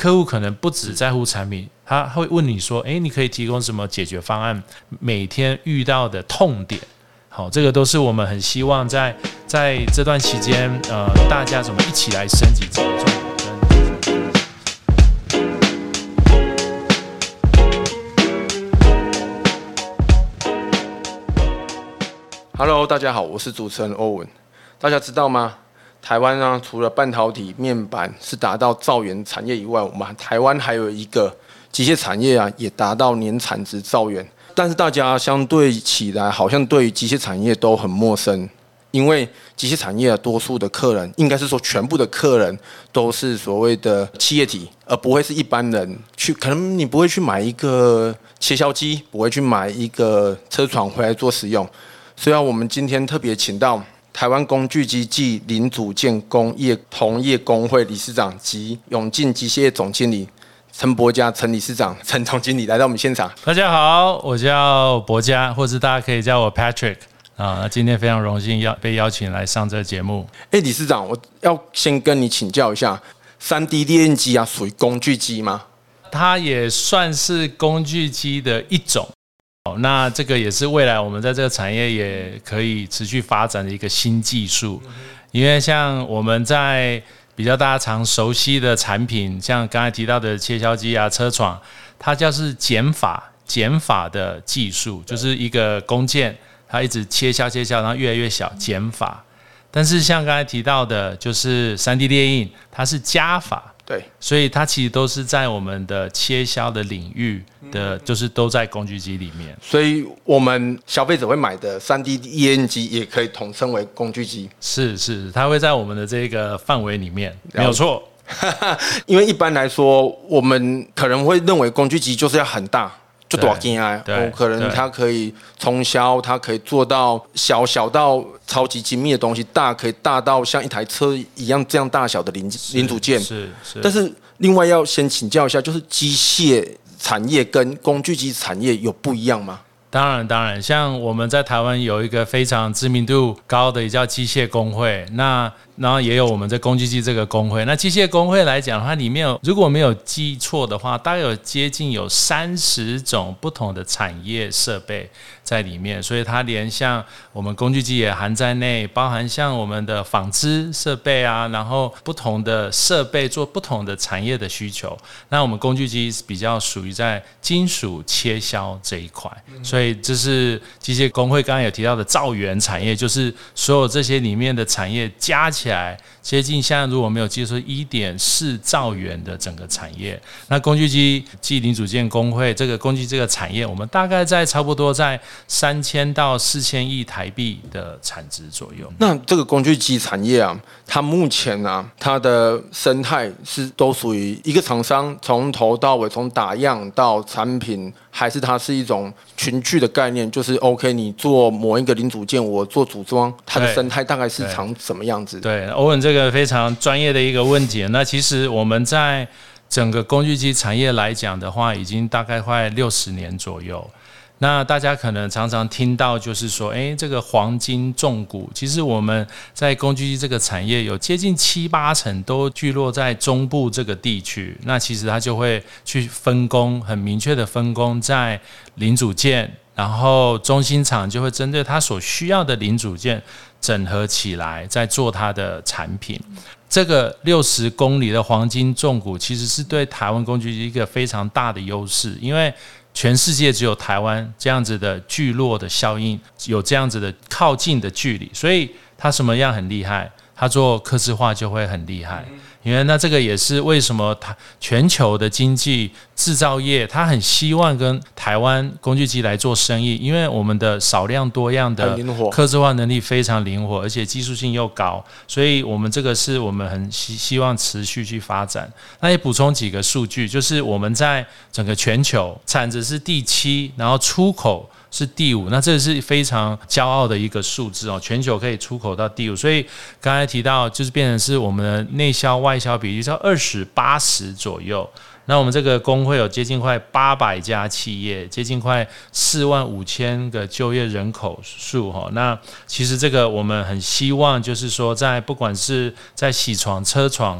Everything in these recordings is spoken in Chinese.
客户可能不只在乎产品，他会问你说，你可以提供什么解决方案？每天遇到的痛点，好，这个都是我们很希望在这段期间，大家怎么一起来升级这个重点。 Hello， 大家好，我是主持人欧文。大家知道吗？台湾呢，除了半导体面板是达到兆元产业以外，我们台湾还有一个机械产业啊，也达到年产值兆元。但是大家相对起来，好像对于机械产业都很陌生，因为机械产业多数的客人，应该是说全部的客人都是所谓的企业体，而不会是一般人去。可能你不会去买一个切削机，不会去买一个车床回来做使用。所以我们今天特别请到台湾工具机暨零组件工业同业工会理事长及永进机械总经理陈博嘉陈理事长陈总经理来到我们现场。 大家好，我叫博嘉，或者大家可以叫我 Patrick 啊。今天非常荣幸被邀请来上这个节目。 理事长，我要先跟你请教一下，3D 列印机啊，属于工具机吗？ 它也算是工具机的一种。那这个也是未来我们在这个产业也可以持续发展的一个新技术，因为像我们在比较大家常熟悉的产品，像刚才提到的切削机啊、车床，它就是减法的技术，就是一个工件，它一直切削，然后越来越小，减法。但是像刚才提到的，就是 3D 列印，它是加法。 对， 所以它其实都是在我们的切削的领域的，就是都在工具机里面。 所以我们消费者会买的 3D 列印机也可以统称为工具机。 是，它会在我们的这个范围里面，没有错。 因为一般来说，我们可能会认为工具机就是要很大。就大件啊，可能它可以冲销，它可以做到小到超级精密的东西，可以大到像一台车一样这样大小的零组件。 是。 但是另外要先请教一下，就是机械产业跟工具机产业有不一样吗？ 当然，像我们在台湾有一个非常知名度高的，也叫机械工会。然后也有我们在工具机这个工会。那机械工会来讲，它里面如果没有记错的话，大概有接近30种不同的产业设备在里面，所以它连像我们工具机也含在内，包含像我们的纺织设备啊，然后不同的设备做不同的产业的需求。那我们工具机比较属于在金属切削这一块，所以这是机械工会刚刚有提到的兆元产业，就是所有这些里面的产业加起来接近现在如果没有记错1.4兆元的整个产业。那工具机暨零组件工会这个工具这个产业，我们大概在差不多在3000到4000亿台币的产值左右。 那这个工具机产业啊，它目前啊，它的生态是都属于一个厂商从头到尾，从打样到产品，还是它是一种群聚的概念？就是 OK， 你做某一个零组件，我做组装，它的生态大概是长什么样子？ 对，欧文这个非常专业的一个问题。那其实我们在整个工具机产业来讲的话，已经大概快60年左右。那大家可能常常听到就是说，这个黄金重谷，其实我们在工具机这个产业有接近7-8成都聚落在中部这个地区。那其实它就会去分工，很明确的分工在零组件，然后中心厂就会针对它所需要的零组件整合起来，再做它的产品。这个60公里的黄金重谷，其实是对台湾工具机一个非常大的优势，因为全世界只有台湾这样子的聚落的效应，有这样子的靠近的距离，所以它什么样很厉害，它做客制化就会很厉害。因为那这个也是为什么全球的经济制造业，它很希望跟台湾工具机来做生意，因为我们的少量多样的客制化能力非常灵活，而且技术性又高，所以我们这个是我们很希望持续去发展。那也补充几个数据，就是我们在整个全球产值是第7，然后出口是第5，那这是非常骄傲的一个数字哦，全球可以出口到第5，所以刚才提到就是变成是我们的内销外销比例是20-80左右。那我们这个工会有接近快800家企业，接近快45000个就业人口数哈。那其实这个我们很希望就是说，在不管是在铣床、车床、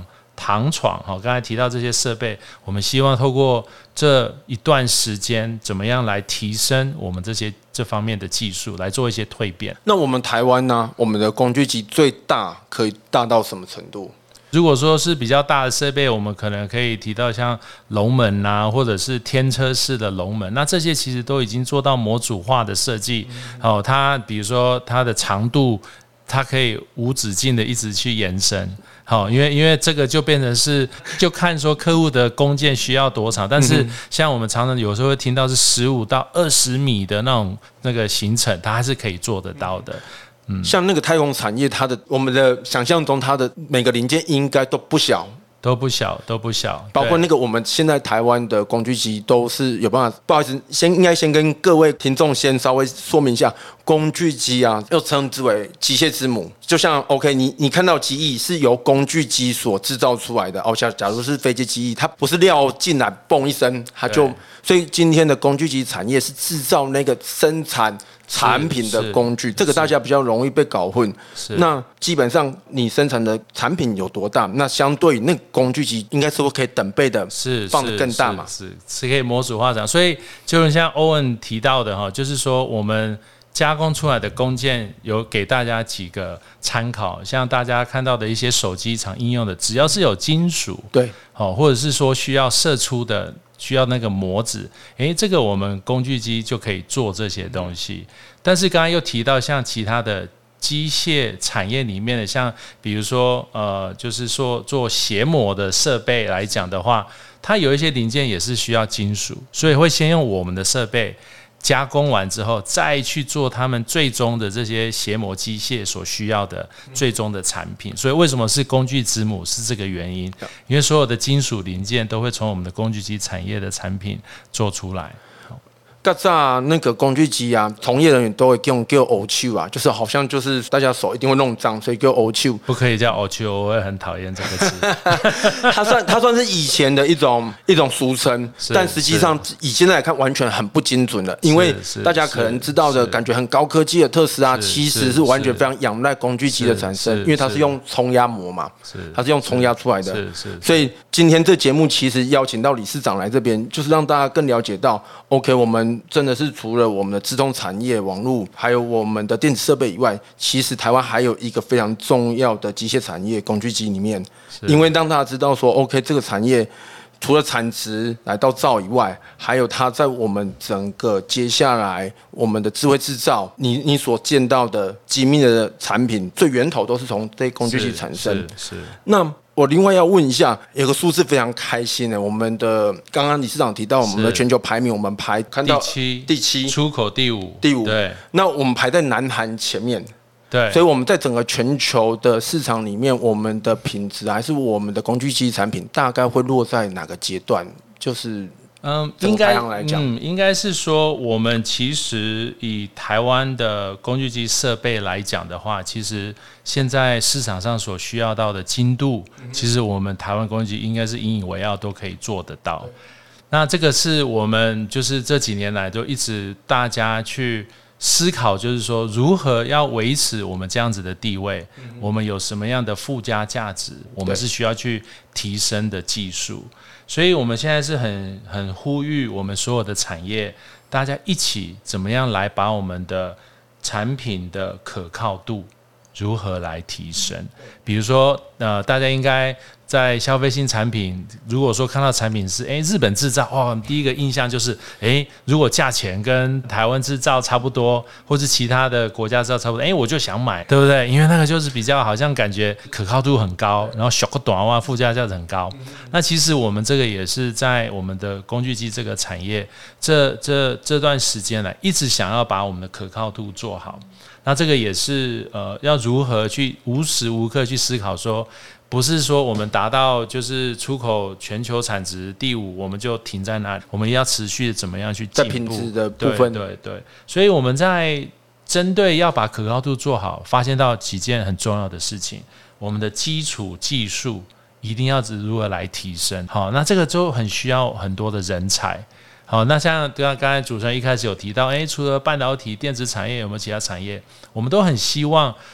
旁闯，刚才提到这些设备，我们希望透过这一段时间，怎么样来提升我们这方面的技术，来做一些蜕变。 那我们台湾呢？我们的工具机最大可以大到什么程度？ 如果说是比较大的设备，我们可能可以提到像龙门啊，或者是天车式的龙门，那这些其实都已经做到模组化的设计。它比如说它的长度，它可以无止境的一直去延伸。因为这个就变成是就看说客户的工件需要多长，但是像我们常常有时候会听到是15到20米的那个行程，它还是可以做得到的。 像那个太空产业，我们的想象中，它的每个零件应该都不小， 都不小， 包括那个我们现在台湾的工具机都是有办法。不好意思，应该先跟各位听众先稍微说明一下，工具机啊，又称之为机械之母。就像 OK， 你看到机翼是由工具机所制造出来的。假如是飞机机翼，它不是撂进来嘣一声，所以今天的工具机产业是制造那个生产产品的工具，这个大家比较容易被搞混。那基本上你生产的产品有多大，那相对那个工具机应该是可以等倍的放得更大嘛？ 是可以模组化这样。所以就像欧文提到的就是说我们加工出来的工件有给大家几个参考，像大家看到的一些手机常应用的，只要是有金属， 对， 或者是说需要射出的。需要那个模子，这个我们工具机就可以做这些东西。但是刚才又提到像其他的机械产业里面的，像比如说就是说做鞋模的设备来讲的话，它有一些零件也是需要金属，所以会先用我们的设备加工完之后，再去做他们最终的这些鞋模机械所需要的最终的产品。所以为什么是工具之母，是这个原因，因为所有的金属零件都会从我们的工具机产业的产品做出来。 较早那个工具机啊，从业人员都会叫黑手啊，就是好像就是大家手一定会弄脏，所以叫黑手。 不可以叫黑手，我会很讨厌这个词。 它算是以前的一种俗称，但实际上以现在来看，完全很不精准了。因为大家可能知道的感觉很高科技的特斯拉，其实是完全非常仰赖工具机的产生，因为它是用冲压模嘛，它是用冲压出来的。所以今天这节目其实邀请到理事长来这边，就是让大家更了解到 ，OK， 我们真的是除了我们的自动产业、网络，还有我们的电子设备以外，其实台湾还有一个非常重要的机械产业——工具机里面。因为让大家知道说 ，OK， 这个产业除了产值来到造以外，还有它在我们整个接下来我们的智慧制造，你所见到的精密的产品，最源头都是从这些工具机产生。那我另外要问一下，有个数字非常开心的，我们的刚刚理事长提到我们的全球排名，我们看到第七， 出口第五。 对，那我们排在南韩前面。 对， 所以我们在整个全球的市场里面，我们的品质还是我们的工具机产品，大概会落在哪个阶段？就是应该是说，我们其实以台湾的工具机设备来讲的话，其实现在市场上所需要到的精度，其实我们台湾工具机应该是引以为傲，都可以做得到。那这个是我们就是这几年来就一直大家去思考，就是说如何要维持我们这样子的地位，我们有什么样的附加价值，我们是需要去提升的技术。所以我们现在是很呼吁我们所有的产业，大家一起怎么样来把我们的产品的可靠度如何来提升。比如说大家应该在消费性产品，如果说看到产品是日本制造，第一个印象就是如果价钱跟台湾制造差不多，或是其他的国家制造差不多，我就想买，对不对？因为那个就是比较好像感觉可靠度很高，然后小个短袜附加价值很高。那其实我们这个也是在我们的工具机这个产业这段时间来一直想要把我们的可靠度做好。那这个也是要如何去无时无刻去思考说，不是说我们达到就是出口全球产值第5，我们就停在那里，我们要持续的怎么样去进步， 在品质的部分。 对，所以我们在针对要把可靠度做好，发现到几件很重要的事情，我们的基础技术一定要如何来提升。好，那这个就很需要很多的人才。好，那像刚才主持人一开始有提到，除了半导体、电子产业，有没有其他产业？我们都很希望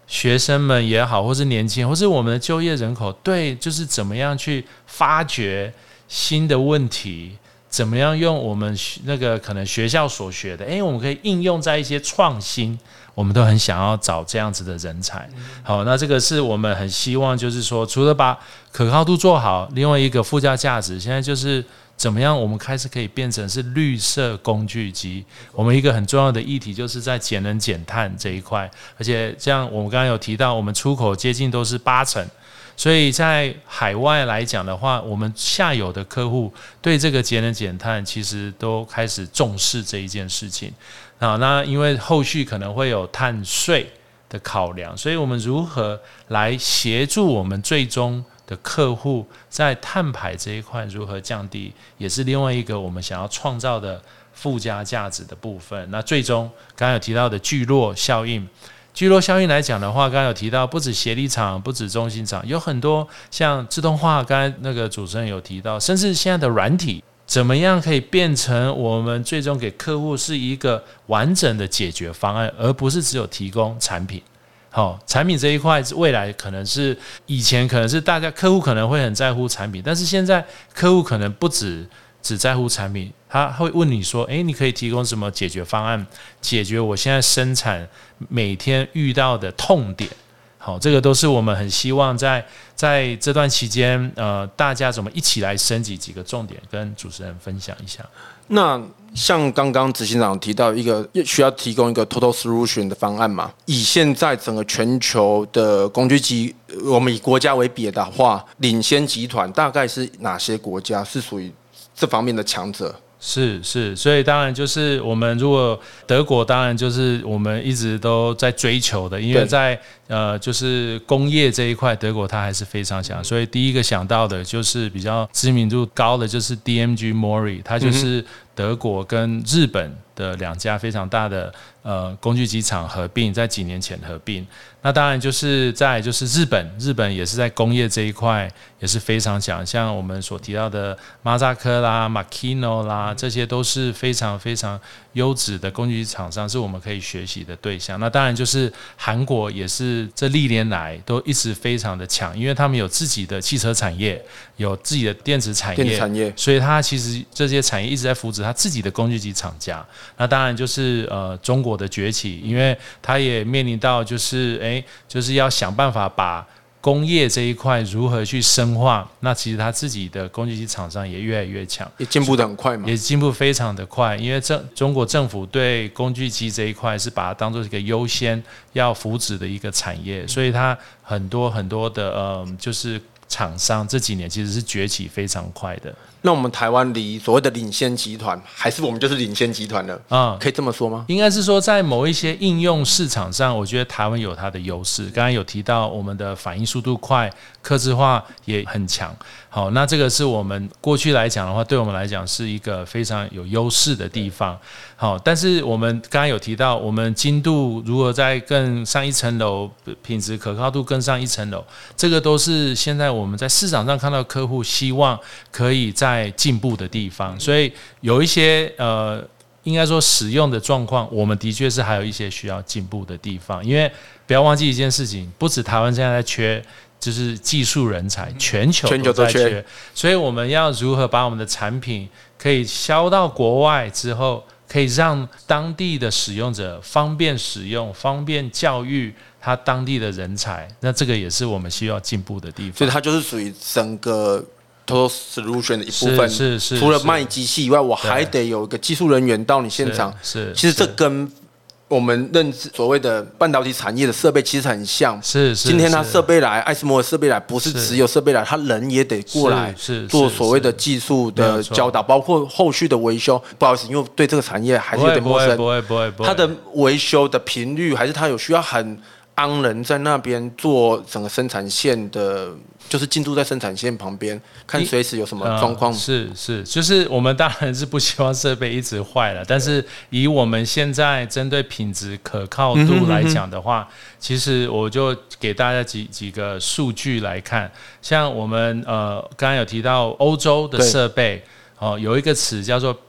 学生们也好，或是年轻人，或是我们的就业人口，对，就是怎么样去发掘新的问题，怎么样用我们那个可能学校所学的，我们可以应用在一些创新，我们都很想要找这样子的人才。好，那这个是我们很希望，就是说，除了把可靠度做好，另外一个附加价值，现在就是怎么样我们开始可以变成是绿色工具机。我们一个很重要的议题就是在节能减碳这一块，而且这样我们刚刚有提到，我们出口接近都是80%。所以在海外来讲的话，我们下游的客户对这个节能减碳其实都开始重视这一件事情。那因为后续可能会有碳税的考量，所以我们如何来协助我们最终的客户在碳排这一块如何降低，也是另外一个我们想要创造的附加价值的部分。那最终刚刚有提到的聚落效应。聚落效应来讲的话，刚刚有提到，不止协力厂，不止中心厂，有很多像自动化，刚才那个主持人有提到，甚至现在的软体，怎么样可以变成我们最终给客户是一个完整的解决方案，而不是只有提供产品。产品这一块未来可能是以前可能是大家客户可能会很在乎产品，但是现在客户可能不只在乎产品，他会问你说，你可以提供什么解决方案，解决我现在生产每天遇到的痛点。好，这个都是我们很希望在这段期间，大家怎么一起来升级几个重点，跟主持人分享一下。 那像刚刚执行长提到一个需要提供一个 total solution 的方案嘛，以现在整个全球的工具机，我们以国家为比的话，领先集团大概是哪些国家是属于这方面的强者？ 是，所以当然就是我们如果德国，当然就是我们一直都在追求的，因为在就是工业这一块，德国它还是非常强，所以第一个想到的就是比较知名度高的就是 DMG Mori， 它就是德国跟日本的2家非常大的工具机厂合并，在几年前合并。那当然就是再来就是日本也是在工业这一块也是非常强，像我们所提到的马扎克啦、Makino 啦，这些都是非常非常优质的工具机厂商，是我们可以学习的对象。那当然就是韩国也是这历年来都一直非常的强，因为他们有自己的汽车产业，有自己的电子产业，所以他其实这些产业一直在扶持他自己的工具机厂家。那当然就是中国的崛起，因为他也面临到就是要想办法把工业这一块如何去深化，那其实他自己的工具机厂商也越来越强， 也进步得很快嘛， 也进步非常的快，因为中国政府对工具机这一块是把它当作一个优先要扶持的一个产业，所以它很多的就是厂商这几年其实是崛起非常快的。 那我们台湾离所谓的领先集团，还是我们就是领先集团了？可以这么说吗？ 应该是说，在某一些应用市场上，我觉得台湾有它的优势。刚才有提到我们的反应速度快，客制化也很强。好，那这个是我们过去来讲的话，对我们来讲是一个非常有优势的地方。好，但是我们刚才有提到，我们精度如何再更上一层楼，品质可靠度更上一层楼，这个都是现在我们在市场上看到客户希望可以在进步的地方。所以有一些应该说使用的状况，我们的确是还有一些需要进步的地方。因为不要忘记一件事情，不止台湾现在在缺，就是技术人才，全球都在缺，所以我们要如何把我们的产品可以销到国外之后，可以让当地的使用者方便使用、方便教育他当地的人才，那这个也是我们需要进步的地方。 所以它就是属于整个 total solution 的一部分。 是除了卖机器以外，我还得有一个技术人员到你现场。其实这跟我们认知所谓的半导体产业的设备其实很像。今天他设备来，艾斯摩的设备来，不是只有设备来，他人也得过来做所谓的技术的教导，包括后续的维修。不好意思，因为对这个产业还是有点陌生。 不会。 它的维修的频率，还是它有需要很安人在那边做整个生产线的。就是进驻在生产线旁边，看随时有什么状况。 就是我们当然是不希望设备一直坏了，但是以我们现在针对品质可靠度来讲的话，其实我就给大家几个数据来看，像我们刚刚有提到欧洲的设备。有一个词叫做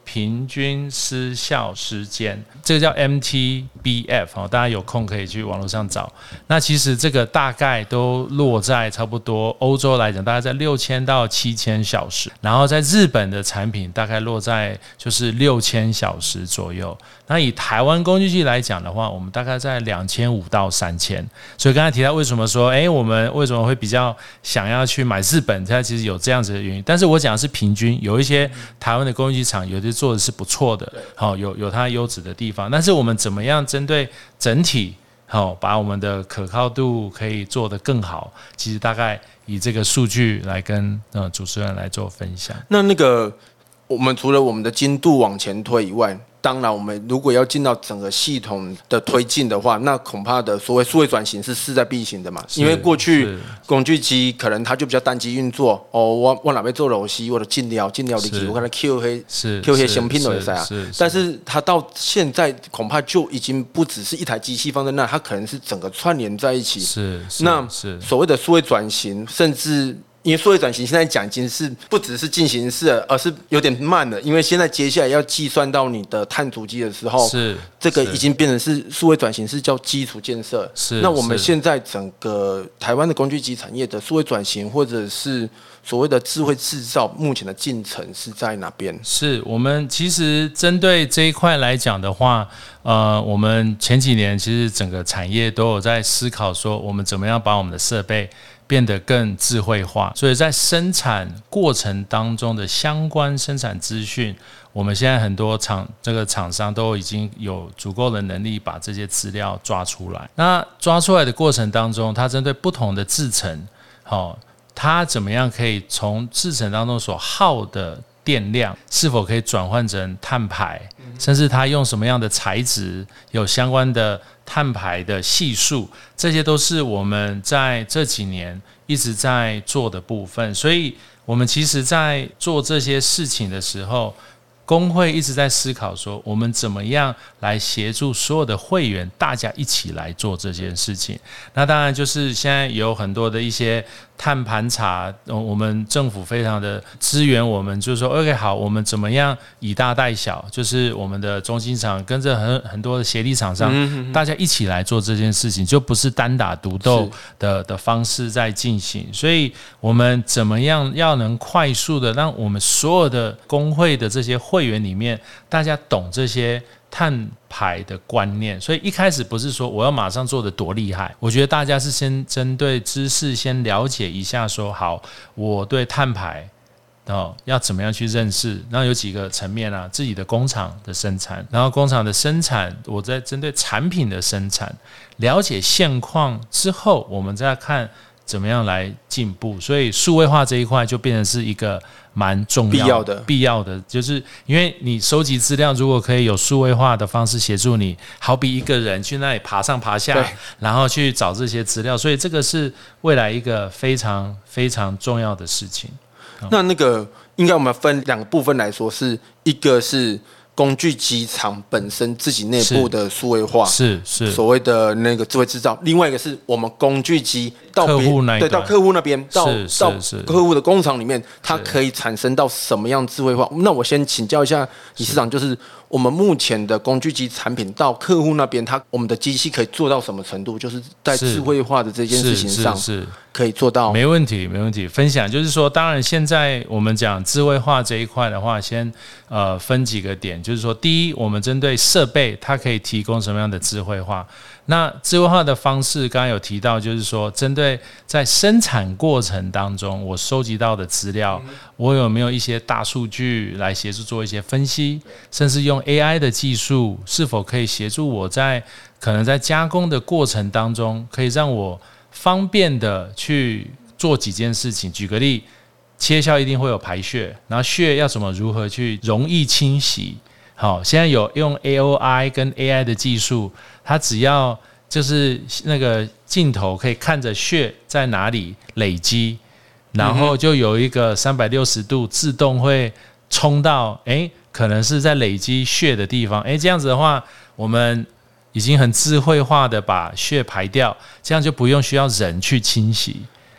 平均失效时间，这个叫 MTBF， 大家有空可以去网络上找。那其实这个大概都落在差不多欧洲来讲，大概在6000到7000小时，然后在日本的产品大概落在就是6000小时左右。那以台湾工具机来讲的话，我们大概在2500到3000。所以刚才提到为什么说，我们为什么会比较想要去买日本，它其实有这样子的原因。但是我讲的是平均，有一些台湾的工具机厂有些做的是不错的，有它优质的地方。但是我们怎么样针对整体，把我们的可靠度可以做得更好？其实大概以这个数据来跟主持人来做分享。 那个我们除了我们的精度往前推以外，当然我们如果要进到整个系统的推进的话，那恐怕的所谓数位转型是势在必行的嘛。因为过去工具机可能它就比较单机运作，我哪边做螺丝，我的进料里去，我看它 Q 黑新品都在啊。但是它到现在恐怕就已经不只是一台机器放在那，它可能是整个串联在一起。那所谓的数位转型，甚至因为数位转型现在讲已经是不只是进行式了，而是有点慢了。因为现在接下来要计算到你的碳足迹的时候，这个已经变成是数位转型，是叫基础建设。那我们现在整个台湾的工具机产业的数位转型，或者是所谓的智慧制造，目前的进程是在哪边？ 是我们其实针对这一块来讲的话，我们前几年其实整个产业都有在思考说，我们怎么样把我们的设备变得更智慧化，所以在生产过程当中的相关生产资讯，我们现在很多这个厂商都已经有足够的能力把这些资料抓出来。那抓出来的过程当中，它针对不同的制程，它怎么样可以从制程当中所耗的电量是否可以转换成碳排，甚至它用什么样的材质，有相关的碳排的系数，这些都是我们在这几年一直在做的部分。所以我们其实在做这些事情的时候，工会一直在思考说，我们怎么样来协助所有的会员，大家一起来做这件事情。那当然就是现在有很多的一些碳盘查，我们政府非常的支援我们，就是说 OK 好，我们怎么样以大带小，就是我们的中心厂跟着很多的协力厂商，大家一起来做这件事情，就不是单打独斗的方式在进行。所以我们怎么样要能快速的让我们所有的工会的这些会员里面，大家懂这些碳排的观念。所以一开始不是说我要马上做的多厉害，我觉得大家是先针对知识先了解一下说，好，我对碳排要怎么样去认识。然后有几个层面啊，自己的工厂的生产，然后工厂的生产，我在针对产品的生产了解现况之后，我们再看怎么样来进步。所以数位化这一块就变成是一个蛮重要的必要的，就是因为你收集资料如果可以有数位化的方式协助你，好比一个人去那里爬上爬下，然后去找这些资料，所以这个是未来一个非常非常重要的事情。 那个应该我们分两个部分来说，是一个是工具机厂本身自己内部的数位化，是所谓的那个智慧制造；另外一个是我们工具机到客户那到客户那边，到客户的工厂里面，它可以产生到什么样智慧化？那我先请教一下理事长，就是我们目前的工具机产品到客户那边，我们的机器可以做到什么程度？就是在智慧化的这件事情上，可以做到。 没问题，没问题。分享就是说，当然现在我们讲智慧化这一块的话，先分几个点，就是说，第一，我们针对设备，它可以提供什么样的智慧化？那智慧化的方式，刚刚有提到，就是说，针对在生产过程当中，我收集到的资料，我有没有一些大数据来协助做一些分析，甚至用 AI 的技术，是否可以协助我可能在加工的过程当中，可以让我方便的去做几件事情。举个例，切削一定会有排屑，然后屑要如何去容易清洗。好，现在有用 AOI 跟 AI 的技术，它只要就是那个镜头可以看着屑在哪里累积，然后就有一个360度自动会冲到可能是在累积屑的地方，这样子的话，我们已经很智慧化的把屑排掉，这样就不用需要人去清洗。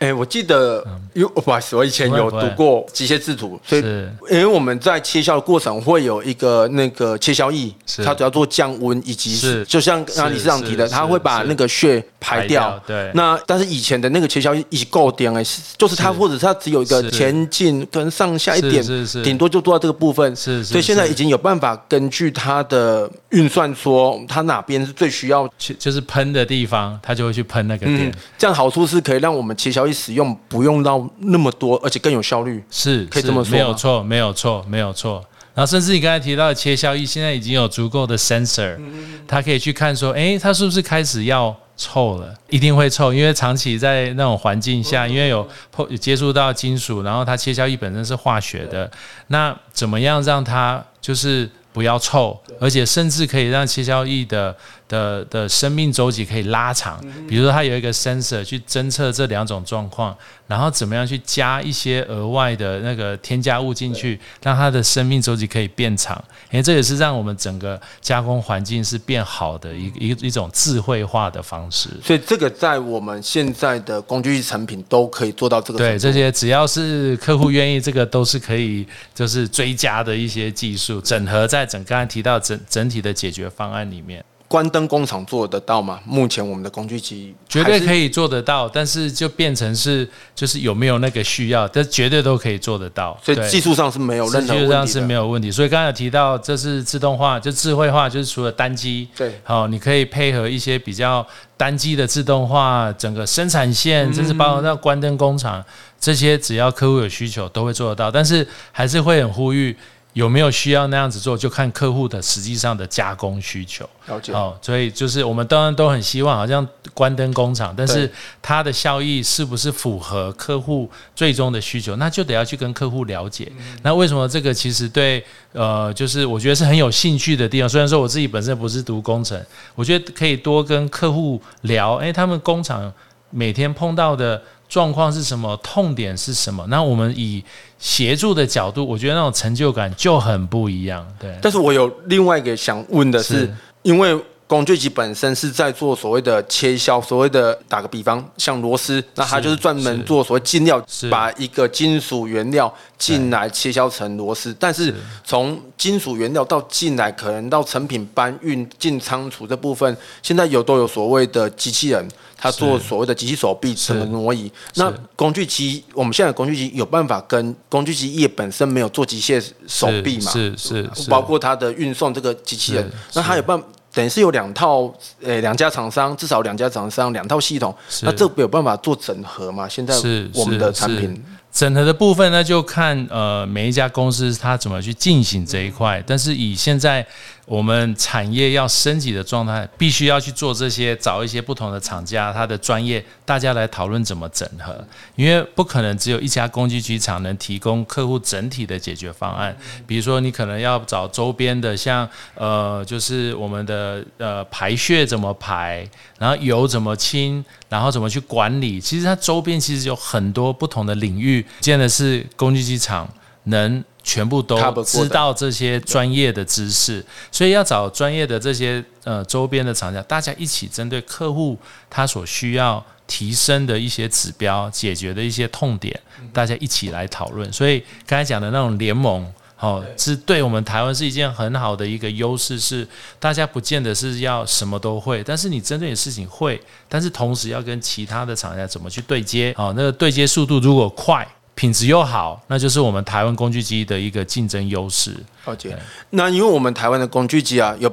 我记得，不好意思，我以前有读过机械制图，所以因为我们在切削的过程会有一个那个切削液，它主要做降温以及就像刚刚理事长提的，它会把那个血排掉。对。那但是以前的那个切削液已经够点就是它或者它只有一个前进跟上下一点，顶多就做到这个部分。所以现在已经有办法根据它的运算说，它哪边是最需要， 就是喷的地方，它就会去喷那个点。 这样好处是可以让我们切削液使用不用到那么多，而且更有效率。 是， 可以这么说。 没有错，没有错，没有错。然后甚至你刚才提到的切削液，现在已经有足够的 sensor，它可以去看说，它是不是开始要臭了？一定会臭，因为长期在那种环境下，因为有接触到金属，然后它切削液本身是化学的，那怎么样让它就是不要臭，而且甚至可以让切削液的生命周期可以拉长。比如说它有一个 sensor 去侦测这两种状况，然后怎么样去加一些额外的那个添加物进去，让它的生命周期可以变长。因为这也是让我们整个加工环境是变好的一种智慧化的方式。 所以这个在我们现在的工具产品都可以做到这个程度。 对，这些只要是客户愿意，这个都是可以就是追加的一些技术，整合在刚才提到整体的解决方案里面。 关灯工厂做得到吗？目前我们的工具机绝对可以做得到，但是就变成是就是有没有那个需要，但绝对都可以做得到。 所以技术上是没有任何问题的。 技术上是没有问题。所以刚才有提到，这是自动化，就智慧化，就是除了单机， 对， 你可以配合一些比较单机的自动化，整个生产线，甚至包括到关灯工厂，这些只要客户有需求都会做得到。但是还是会很呼吁。有没有需要那样子做，就看客户的实际上的加工需求。 了解。 所以就是我们当然都很希望，好像关灯工厂，但是它的效益是不是符合客户最终的需求，那就得要去跟客户了解。那为什么这个其实对就是我觉得是很有兴趣的地方。虽然说我自己本身不是读工程，我觉得可以多跟客户聊，他们工厂每天碰到的状况是什么，痛点是什么，那我们以协助的角度，我觉得那种成就感就很不一样。对。 但是我有另外一个想问的是，因为工具机本身是在做所谓的切削，所谓的打个比方，像螺丝，那它就是专门做所谓进料，把一个金属原料进来切削成螺丝。但是从金属原料到进来，可能到成品搬运进仓储这部分，现在都有所谓的机器人。他做所谓的机器手臂怎么挪移？那工具机，我们现在的工具机有办法跟工具机业本身没有做机械手臂嘛？ 是， 包括它的运送这个机器人，那它有办法，等于是有两家厂商，至少两家厂商2套系统，那这有办法做整合吗？现在我们的产品。 整合的部分呢，就看每一家公司它怎么去进行这一块。但是以现在我们产业要升级的状态，必须要去做这些，找一些不同的厂家，它的专业，大家来讨论怎么整合。因为不可能只有一家工具机厂能提供客户整体的解决方案。比如说，你可能要找周边的，像就是我们的排屑怎么排，然后油怎么清，然后怎么去管理。其实它周边其实有很多不同的领域。不见得是工具机厂能全部都知道这些专业的知识，所以要找专业的这些周边的厂家，大家一起针对客户他所需要提升的一些指标，解决的一些痛点，大家一起来讨论。所以刚才讲的那种联盟。是对我们台湾是一件很好的一个优势，是大家不见得是要什么都会，但是你针对的事情会，但是同时要跟其他的厂家怎么去对接，那个对接速度如果快，品质又好，那就是我们台湾工具机的一个竞争优势。 了解。那因为我们台湾的工具机有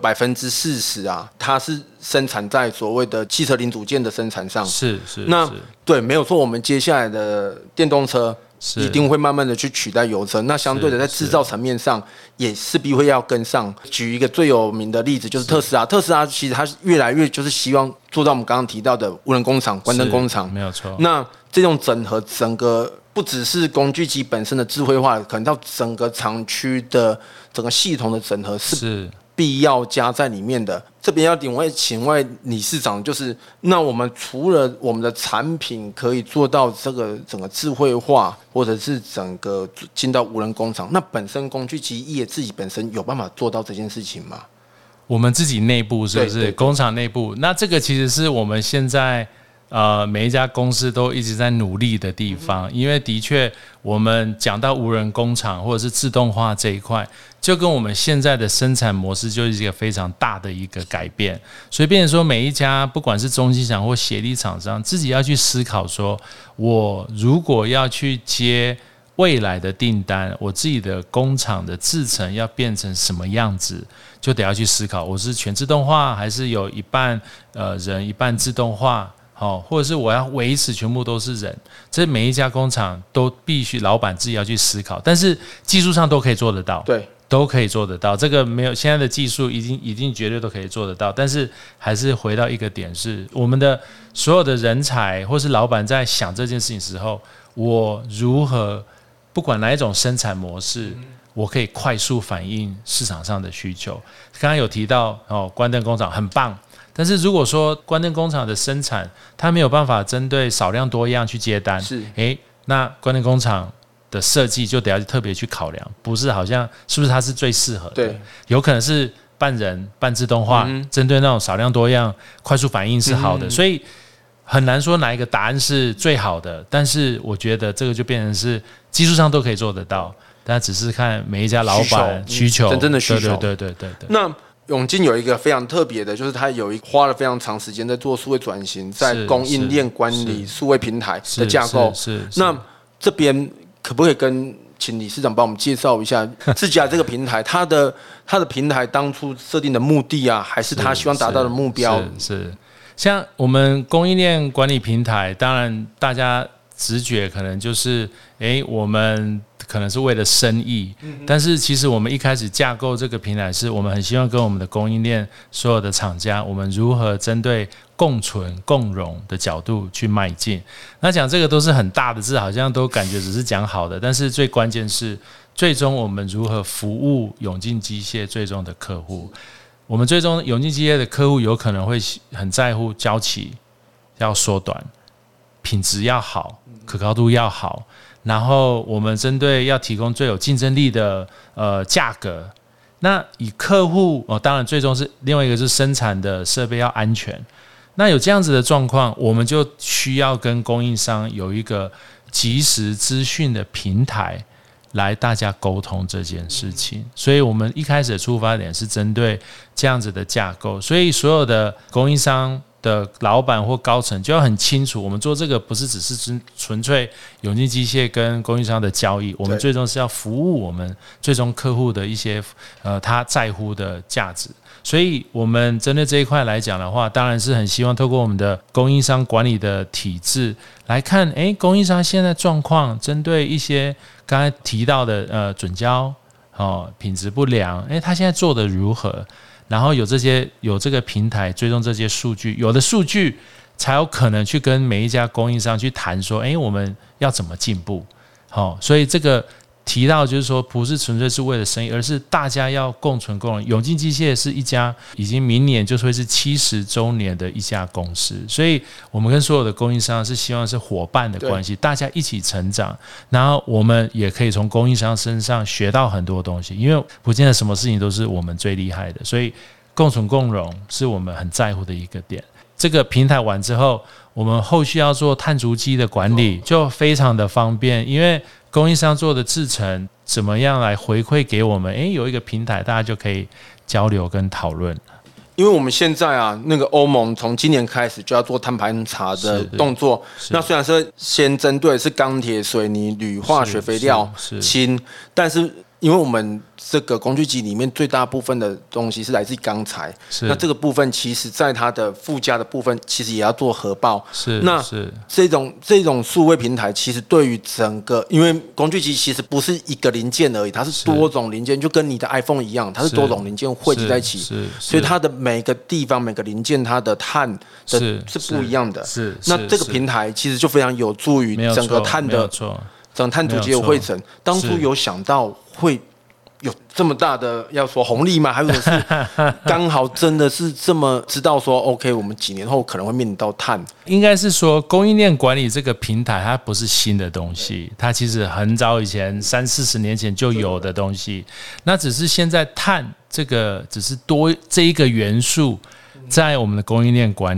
40%它是生产在所谓的汽车零组件的生产上。 是。 那对，没有错。我们接下来的电动车。一定会慢慢的去取代油车，那相对的在制造层面上也势必会要跟上。举一个最有名的例子就是特斯拉，特斯拉其实它越来越就是希望做到我们刚刚提到的无人工厂、关灯工厂， 没有错。 那这种整合，整个不只是工具机本身的智慧化，可能到整个厂区的整个系统的整合是必要加在里面的。这边要另外请问理事长，就是那我们除了我们的产品可以做到这个整个智慧化，或者是整个进到无人工厂，那本身工具机业自己本身有办法做到这件事情吗？ 我们自己内部是不是工厂内部？那这个其实是我们现在每一家公司都一直在努力的地方，因为的确我们讲到无人工厂或者是自动化这一块，就跟我们现在的生产模式就是一个非常大的一个改变，所以变成说每一家不管是中心厂或协力厂商，自己要去思考说，我如果要去接未来的订单，我自己的工厂的制程要变成什么样子，就得要去思考，我是全自动化还是有一半人一半自动化，或者是我要维持全部都是人，这每一家工厂都必须老板自己要去思考，但是技术上都可以做得到， 对， 都可以做得到，这个没有现在的技术一定绝对都可以做得到，但是还是回到一个点是，我们的所有的人才或是老板在想这件事情的时候，我如何不管哪一种生产模式，我可以快速反映市场上的需求。刚刚有提到关灯工厂很棒，但是如果说关灯工厂的生产它没有办法针对少量多样去接单，那关灯工厂的设计就得要特别去考量，不是好像是不是它是最适合的， 对， 有可能是半人半自动化，针对那种少量多样快速反应是好的，所以很难说哪一个答案是最好的，但是我觉得这个就变成是技术上都可以做得到，但只是看每一家老板需求， 真正的需求。 对。 那永进有一个非常特别的，就是他花了非常长时间在做数位转型，在供应链管理、数位平台的架构。那这边可不可以请理事长帮我们介绍一下自家这个平台，它的平台当初设定的目的啊，还是他希望达到的目标？ 是。像我们供应链管理平台，当然大家直觉可能就是，我们可能是为了生意，但是其实我们一开始架构这个平台，是我们很希望跟我们的供应链所有的厂家，我们如何针对共存共荣的角度去迈进。那讲这个都是很大的字，好像都感觉只是讲好的，但是最关键是，最终我们如何服务永进机械最终的客户。我们最终永进机械的客户有可能会很在乎交期要缩短，品质要好，可靠度要好，然后我们针对要提供最有竞争力的价格。那以客户当然最终是另外一个是生产的设备要安全。那有这样子的状况，我们就需要跟供应商有一个即时资讯的平台，来大家沟通这件事情，所以我们一开始的出发点是针对这样子的架构，所以所有的供应商的老板或高层就要很清楚，我们做这个不是只是纯粹永进机械跟供应商的交易，我们最终是要服务我们最终客户的一些他在乎的价值。所以我们针对这一块来讲的话，当然是很希望透过我们的供应商管理的体制来看，供应商现在状况，针对一些刚才提到的准交品质不良，他现在做的如何？然后有这个平台追踪这些数据，有的数据才有可能去跟每一家供应商去谈说，我们要怎么进步？所以这个提到就是说，不是纯粹是为了生意，而是大家要共存共荣。永进机械是一家已经明年就会是70周年的一家公司，所以我们跟所有的供应商是希望是伙伴的关系，大家一起成长，然后我们也可以从供应商身上学到很多东西，因为不见得什么事情都是我们最厉害的，所以共存共荣是我们很在乎的一个点。这个平台完之后，我们后续要做碳足迹的管理就非常的方便，因为供应商做的制程怎么样来回馈给我们，有一个平台大家就可以交流跟讨论。 因为我们现在啊，那个欧盟从今年开始就要做碳盘查的动作，那虽然说先针对是钢铁、水泥、铝、化学肥料、氢，但是因为我们这个工具机里面最大部分的东西是来自于钢材，那这个部分其实在它的附加的部分其实也要做核报。那这种数位平台其实对于整个，因为工具机其实不是一个零件而已，它是多种零件，就跟你的 iPhone 一样，它是多种零件汇集在一起，所以它的每个地方每个零件它的碳的是不一样的。那这个平台其实就非常有助于整个碳的整个碳足迹的汇整。当初有想到会有这么大的要说红利吗？还是是刚好真的是这么知道说 OK， 我们几年后可能会面临到碳？ 应该是说供应链管理这个平台，它不是新的东西，它其实很早以前30-40年前就有的东西。那只是现在碳这个只是多这一个元素在我们的供应链管理。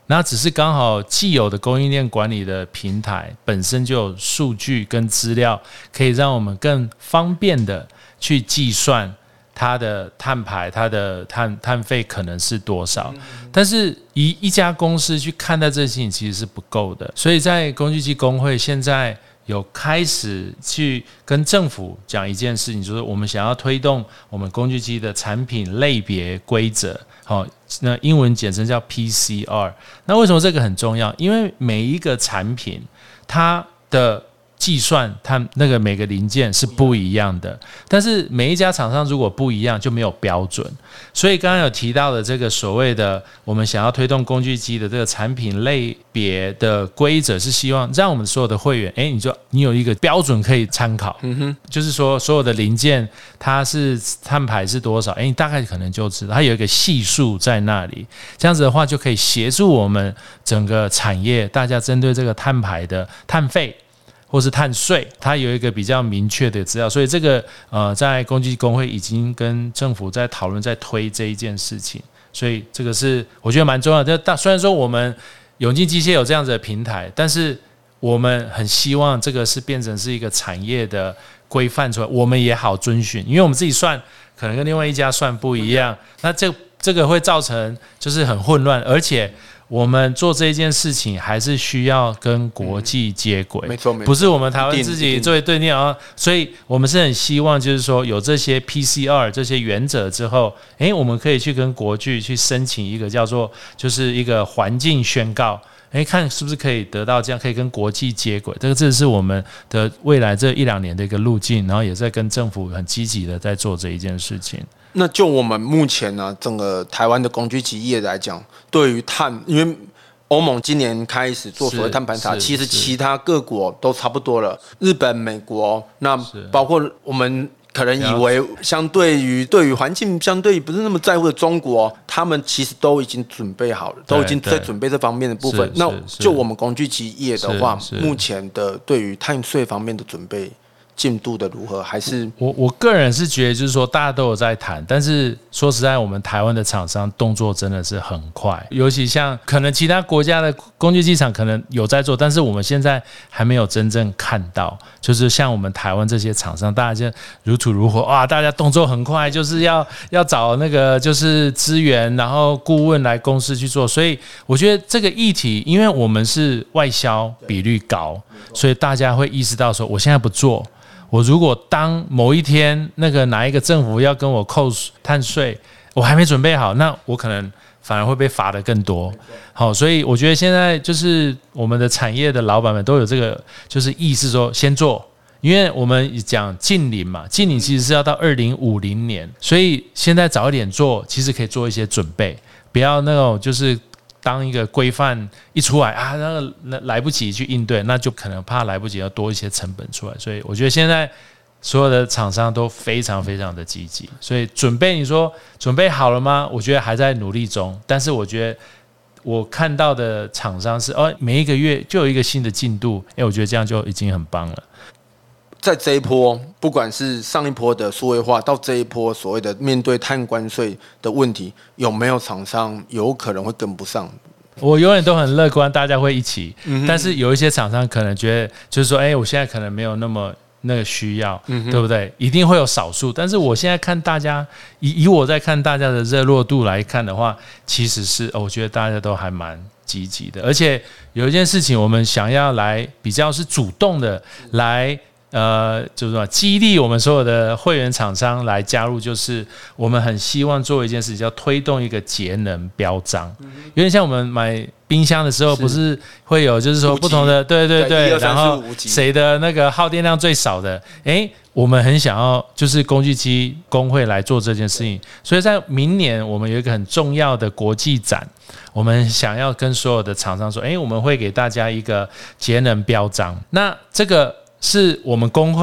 那只是刚好既有的供应链管理的平台本身就有数据跟资料，可以让我们更方便的去计算它的碳排、它的碳费可能是多少。但是以一家公司去看待这件事情其实是不够的，所以在工具机工会现在有开始去跟政府讲一件事情，就是我们想要推动我们工具机的产品类别规则，那英文简称叫 PCR。 那为什么这个很重要？因为每一个产品它的计算它那个每个零件是不一样的，但是每一家厂商如果不一样就没有标准。所以刚刚有提到的这个所谓的我们想要推动工具机的这个产品类别的规则，是希望让我们所有的会员你有一个标准可以参考。就是说所有的零件它是碳排是多少，你大概可能就知道它有一个系数在那里，这样子的话就可以协助我们整个产业大家针对这个碳排的碳费或是碳税，它有一个比较明确的资料。所以这个在工具机工会已经跟政府在讨论在推这一件事情，所以这个是我觉得蛮重要的。虽然说我们永进机械有这样子的平台，但是我们很希望这个是变成是一个产业的规范出来，我们也好遵循，因为我们自己算可能跟另外一家算不一样，那这个会造成就是很混乱，而且我们做这件事情还是需要跟国际接轨， 没错， 不是我们台湾自己做对念啊。所以我们是很希望，就是说有这些 PCR 这些原则之后，我们可以去跟国际去申请一个叫做就是一个环境宣告，看是不是可以得到这样，可以跟国际接轨。这是我们的未来这1-2年的一个路径，然后也在跟政府很积极的在做这一件事情。 那就我们目前呢，整个台湾的工具机业来讲，对于碳，因为欧盟今年开始做所谓碳盘查，其实其他各国都差不多了，日本、美国，那包括我们可能以为相对于对于环境相对不是那么在乎的中国，他们其实都已经准备好了，都已经在准备这方面的部分。那就我们工具机业的话，目前的对于碳税方面的准备进度的如何？还是我个人是觉得，就是说大家都有在谈，但是说实在，我们台湾的厂商动作真的是很快，尤其像可能其他国家的工具机厂可能有在做，但是我们现在还没有真正看到，就是像我们台湾这些厂商，大家就如土如火哇，大家动作很快，就是要找那个就是资源，然后顾问来公司去做，所以我觉得这个议题，因为我们是外销比率高，所以大家会意识到说，我现在不做。我如果当某一天那个哪一个政府要跟我扣碳税，我还没准备好，那我可能反而会被罚得更多。好，所以我觉得现在就是我们的产业的老板们都有这个就是意识说先做，因为我们讲净零嘛，净零其实是要到2050年，所以现在早一点做，其实可以做一些准备，不要那种就是当一个规范一出来啊，那来不及去应对，那就可能怕来不及要多一些成本出来。所以我觉得现在所有的厂商都非常非常的积极，所以你说准备好了吗？我觉得还在努力中，但是我觉得我看到的厂商是每一个月就有一个新的进度，我觉得这样就已经很棒了。 在这一波，不管是上一波的数位化，到这一波所谓的面对碳关税的问题，有没有厂商有可能会跟不上？ 我永远都很乐观，大家会一起。但是有一些厂商可能觉得，就是说，我现在可能没有那么那个需要，对不对？一定会有少数。但是我现在看大家，以我在看大家的热络度来看的话，其实是我觉得大家都还蛮积极的。而且有一件事情，我们想要来比较是主动的来。就是说激励我们所有的会员厂商来加入，就是我们很希望做一件事情，叫推动一个节能标章。有点像我们买冰箱的时候，不是会有就是说不同的对，然后谁的那个耗电量最少的，我们很想要就是工具机工会来做这件事情。所以在明年我们有一个很重要的国际展，我们想要跟所有的厂商说，我们会给大家一个节能标章。那这个是我们工会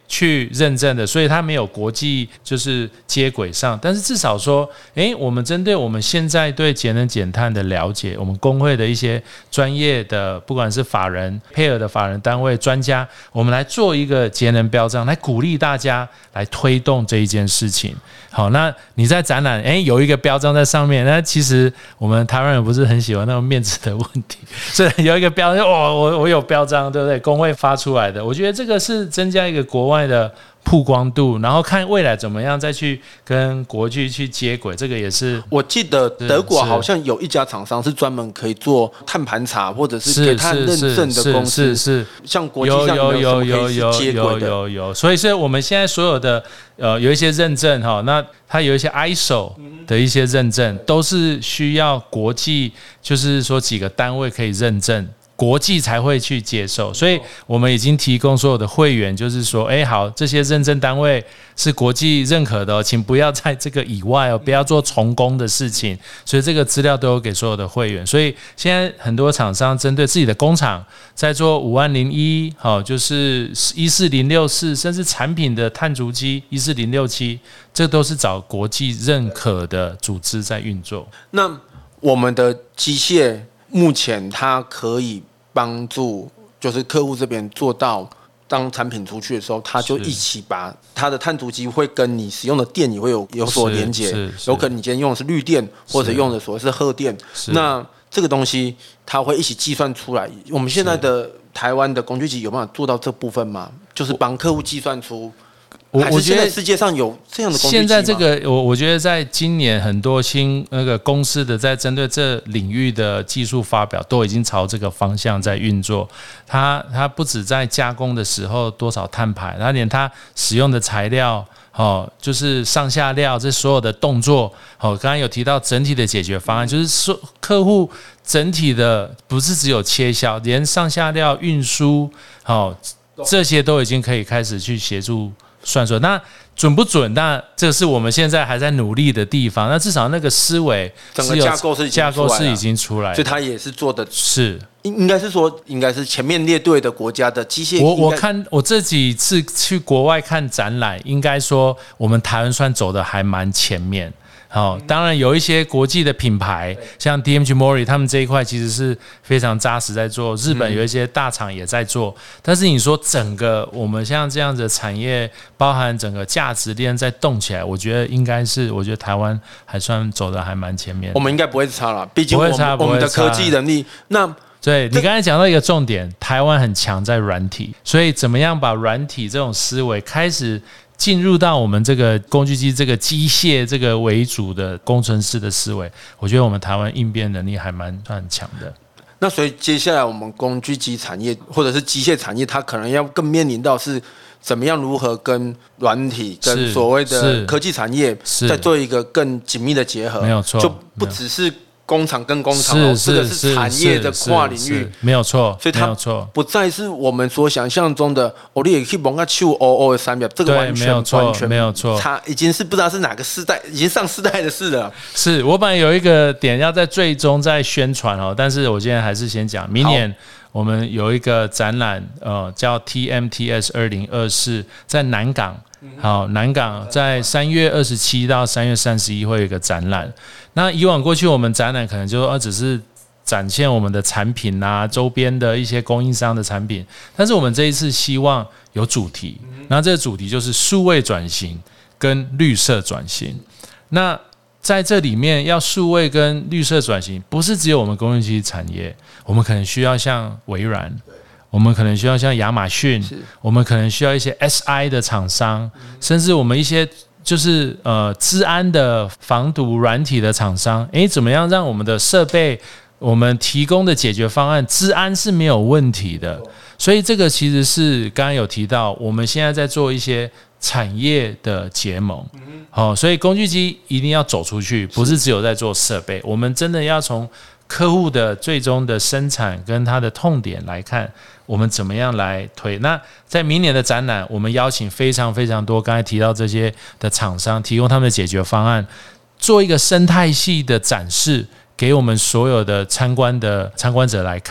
去认证的，所以它没有国际就是接轨上。但是至少说，我们针对我们现在对节能减碳的了解，我们工会的一些专业的，不管是法人配合的法人单位专家，我们来做一个节能标章，来鼓励大家来推动这一件事情。好，那你在展览，有一个标章在上面，那其实我们台湾人不是很喜欢那种面子的问题，所以有一个标章，我有标章，对不对？工会发出来的，我觉得这个是增加一个国外的曝光度，然后看未来怎么样再去跟国际去接轨，这个也是。 我记得德国好像有一家厂商是专门可以做碳盘查或者是给碳认证的公司， 是像国际上有接轨的， 有，所以我们现在所有的有一些认证哈，那它有一些 ISO 的一些认证，都是需要国际，就是说几个单位可以认证。国际才会去接受，所以我们已经提供所有的会员，就是说，好，这些认证单位是国际认可的请不要在这个以外不要做重工的事情。所以这个资料都有给所有的会员。所以现在很多厂商针对自己的工厂在做5101，就是14064，甚至产品的碳足迹14067，这都是找国际认可的组织在运作。 那我们的机械目前它可以帮助，就是客户这边做到，当产品出去的时候，它就一起把它的碳足迹会跟你使用的电也会有所连接，有可能你今天用的是绿电，或者用的所谓是褐电，那这个东西它会一起计算出来。我们现在的台湾的工具机有办法做到这部分吗？就是帮客户计算出。我觉得世界上有这样的工具机吗？ 现在这个，我觉得在今年很多新公司的在针对这领域的技术发表，都已经朝这个方向在运作。它不止在加工的时候多少碳排，它连它使用的材料，就是上下料这所有的动作，刚刚有提到整体的解决方案，就是说客户整体的不是只有切削，连上下料运输，这些都已经可以开始去协助。算说那准不准？那这是我们现在还在努力的地方。那至少那个思维， 整个架构是已经出来了， 所以它也是做的是应该是前面列队的国家的机械。 我这几次去国外看展览，应该说我们台湾算走的还蛮前面。当然有一些国际的品牌，像 DMG Mori 他们这一块其实是非常扎实在做，日本有一些大厂也在做。但是你说整个我们像这样子的产业，包含整个价值链在动起来，我觉得台湾还算走的还蛮前面的。 我们应该不会差了，毕竟我们的科技能力。那对你刚才讲到一个重点，台湾很强在软体，所以怎么样把软体这种思维开始进入到我们这个工具机这个机械这个为主的工程师的思维，我觉得我们台湾应变能力还蛮强的。 那所以接下来我们工具机产业或者是机械产业，它可能要更面临到是怎么样如何跟软体跟所谓的科技产业再做一个更紧密的结合， 没有错， 就不只是工厂跟工厂，这个是产业的跨领域， 没有错， 所以它不再是我们所想象中的你也可以蒙个手的3秒，这个完全没有错， 它已经是不知道是哪个世代，已经上世代的事了。 是我本来有一个点要在最终再宣传但是我今天还是先讲，明年我们有一个展览，叫 TMTS 2024，在南港。南港在3月27到3月31会有一个展览。那以往过去我们展览可能就只是展现我们的产品啊，周边的一些供应商的产品，但是我们这一次希望有主题，那这个主题就是数位转型跟绿色转型。那在这里面要数位跟绿色转型，不是只有我们工业机产业，我们可能需要像微软，我们可能需要像亚马逊，我们可能需要一些 SI 的厂商，甚至我们一些就是资安的防毒软体的厂商，怎么样让我们的设备，我们提供的解决方案资安是没有问题的。所以这个其实是刚刚有提到，我们现在在做一些产业的结盟。所以工具机一定要走出去，不是只有在做设备，我们真的要从客户的最终的生产跟他的痛点来看，我们怎么样来推。那在明年的展览，我们邀请非常非常多刚才提到这些的厂商，提供他们的解决方案，做一个生态系的展示给我们所有的参观者来看。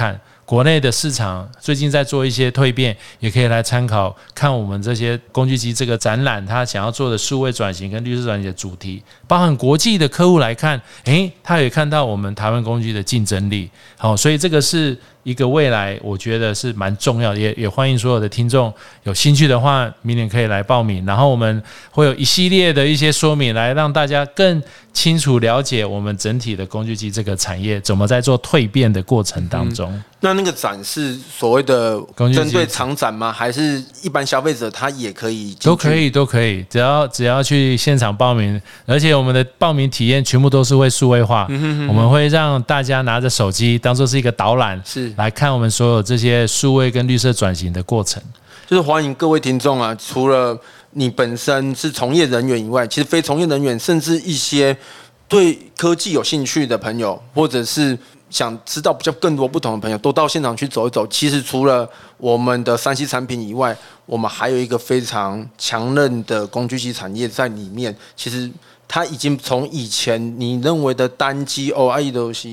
国内的市场最近在做一些蜕变，也可以来参考看我们这些工具机这个展览，他想要做的数位转型跟绿色转型的主题，包含国际的客户来看，他也看到我们台湾工具的竞争力。好，所以这个是一个未来，我觉得是蛮重要的，也欢迎所有的听众有兴趣的话，明年可以来报名。然后我们会有一系列的一些说明，来让大家更清楚了解我们整体的工具机这个产业怎么在做蜕变的过程当中。 那个展是所谓的针对厂展吗？还是一般消费者他也可以进去？ 都可以，只要去现场报名，而且我们的报名体验全部都是会数位化，我们会让大家拿着手机当作是一个导览，是来看我们所有这些数位跟绿色转型的过程。 就是欢迎各位听众啊，除了你本身是从业人员以外，其实非从业人员，甚至一些对科技有兴趣的朋友，或者是想知道比较更多不同的朋友，都到现场去走一走。其实除了我们的3C 产品以外，我们还有一个非常强韧的工具机产业在里面。其实它已经从以前你认为的单机一头是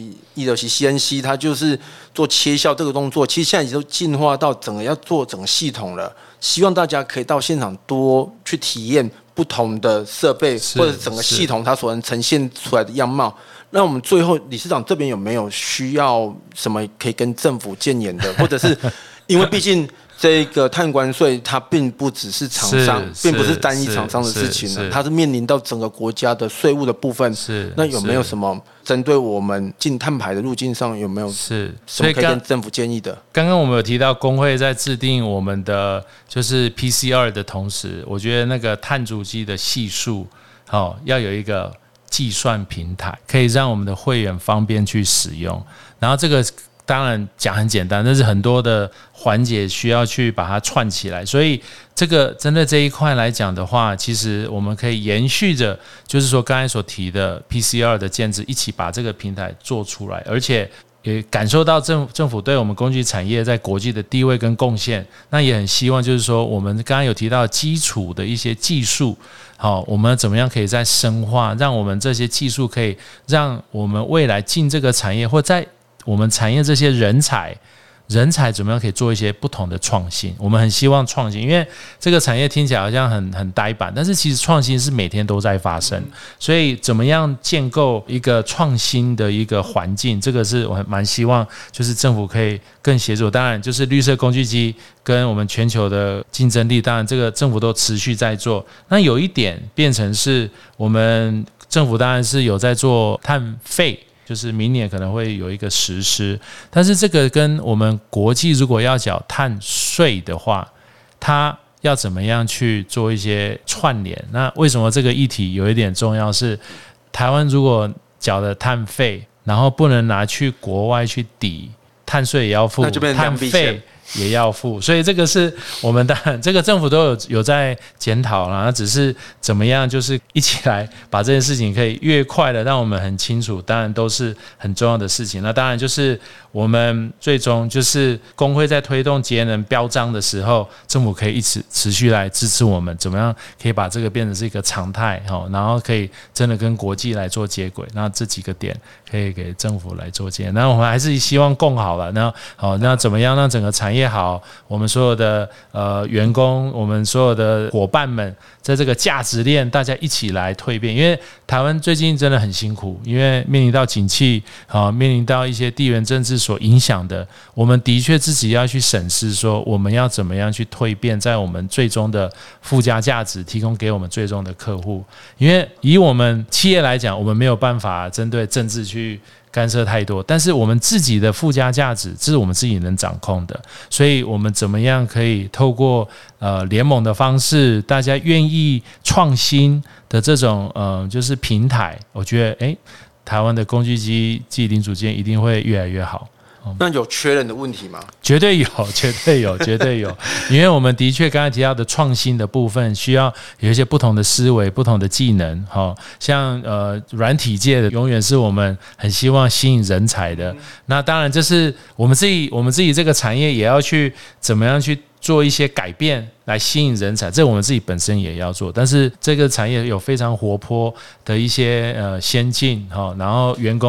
CNC， 它就是做切削这个动作，其实现在已经进化到整个要做整个系统了。希望大家可以到现场多去体验不同的设备或者整个系统它所能呈现出来的样貌。那我们最后理事长这边有没有需要什么可以跟政府建言的，或者是因为毕竟这个碳关税它并不只是厂商，并不是单一厂商的事情了，它是面临到整个国家的税务的部分。那有没有什么针对我们进碳排的路径上有没有什么可以跟政府建议的？ 刚刚我们有提到工会在制定我们的就是 PCR 的同时，我觉得那个碳足迹的系数要有一个计算平台，可以让我们的会员方便去使用。然后这个当然讲很简单，但是很多的环节需要去把它串起来，所以这个针对这一块来讲的话，其实我们可以延续着，就是说刚才所提的 PCR 的建制，一起把这个平台做出来，而且也感受到政府对我们工具产业在国际的地位跟贡献。那也很希望就是说，我们刚刚有提到基础的一些技术，我们怎么样可以再深化，让我们这些技术可以让我们未来进这个产业，或在我们产业这些人才怎么样可以做一些不同的创新。我们很希望创新，因为这个产业听起来好像很呆板，但是其实创新是每天都在发生。所以怎么样建构一个创新的一个环境，这个是我蛮希望就是政府可以更协助。当然就是绿色工具机跟我们全球的竞争力，当然这个政府都持续在做。那有一点变成是我们政府当然是有在做碳费，就是明年可能会有一个实施，但是这个跟我们国际如果要缴碳税的话，它要怎么样去做一些串联？那为什么这个议题有一点重要？是台湾如果缴的碳费，然后不能拿去国外去抵，碳税也要付，碳费也要付，所以这个是我们当然这个政府都有在检讨啦，那只是怎么样就是一起来把这件事情可以越快的让我们很清楚，当然都是很重要的事情。那当然就是我们最终就是工会在推动节能标章的时候，政府可以一直持续来支持我们，怎么样可以把这个变成是一个常态，然后可以真的跟国际来做接轨。那这几个点可以给政府来做接，那我们还是希望共好了。那怎么样让整个产业好，我们所有的员工，我们所有的伙伴们，在这个价值链大家一起来蜕变。因为台湾最近真的很辛苦，因为面临到景气，面临到一些地缘政治所影响的，我们的确自己要去审视说，我们要怎么样去蜕变，在我们最终的附加价值提供给我们最终的客户。因为以我们企业来讲，我们没有办法针对政治去干涉太多，但是我们自己的附加价值，这是我们自己能掌控的。所以我们怎么样可以透过联盟的方式，大家愿意创新的这种就是平台，我觉得台湾的工具机暨零组件一定会越来越好。 那有缺人的问题吗？ 绝对有，绝对有，绝对有。因为我们的确刚才提到的创新的部分，需要有一些不同的思维、不同的技能。像软体界的，永远是我们很希望吸引人才的。那当然，这是我们自己这个产业也要去怎么样去做一些改变来吸引人才，这我们自己本身也要做。但是这个产业有非常活泼的一些先进，然后员工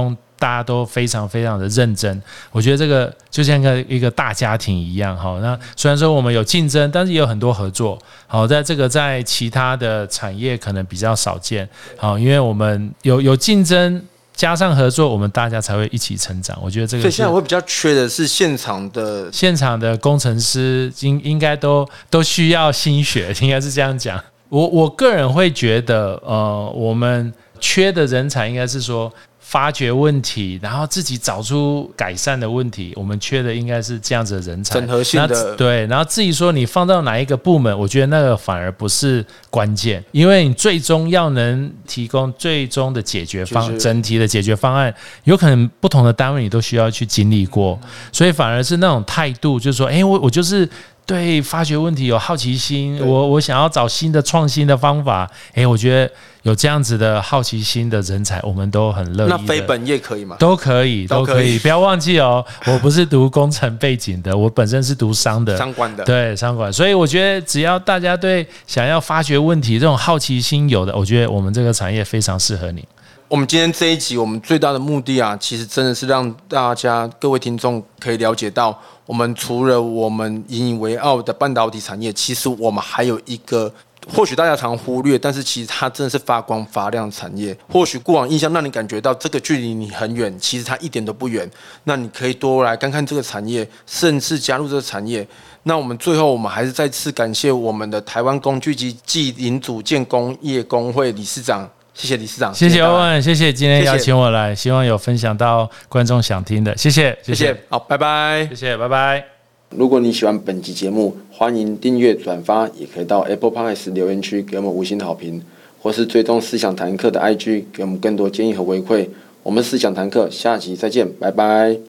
大家都非常非常的认真。我觉得这个就像一个大家庭一样。好，那虽然说我们有竞争，但是也有很多合作。好，在这个在其他的产业可能比较少见。好，因为我们有竞争。加上合作，我们大家才会一起成长。我觉得这个， 所以现在我会比较缺的是现场的工程师，应该都需要心血，应该是这样讲。我个人会觉得，我们缺的人才应该是说发掘问题，然后自己找出改善的问题。我们缺的应该是这样子的人才， 整合性的。 对，然后至于说你放到哪一个部门，我觉得那个反而不是关键，因为你最终要能提供最终的整体的解决方案，有可能不同的单位你都需要去经历过，所以反而是那种态度，就是说，我就是。对发掘问题有好奇心，我想要找新的创新的方法。我觉得有这样子的好奇心的人才，我们都很乐意的。 那非本业可以吗？ 都可以。不要忘记哦，我不是读工程背景的，我本身是读商管的。 对，商管。所以我觉得只要大家对想要发掘问题这种好奇心有的，我觉得我们这个产业非常适合你。 我们今天这一集，我们最大的目的啊，其实真的是让大家各位听众可以了解到，我们除了我们引以为傲的半导体产业，其实我们还有一个或许大家常忽略，但是其实它真的是发光发亮的产业。或许过往印象让你感觉到这个距离你很远，其实它一点都不远。那你可以多来看看这个产业，甚至加入这个产业。那我们最后，我们还是再次感谢我们的台湾工具机暨零组件工业工会理事长。谢谢理事长， 谢谢欧文，谢谢今天邀请我来，希望有分享到观众想听的，谢谢， 好，拜拜， 谢谢，拜拜。 如果你喜欢本集节目，欢迎订阅、转发，也可以到 Apple Podcast 留言区给我们5星好评，或是追踪思想坦克的 IG，给我们更多建议和回馈。我们思想坦克，下集再见，拜拜。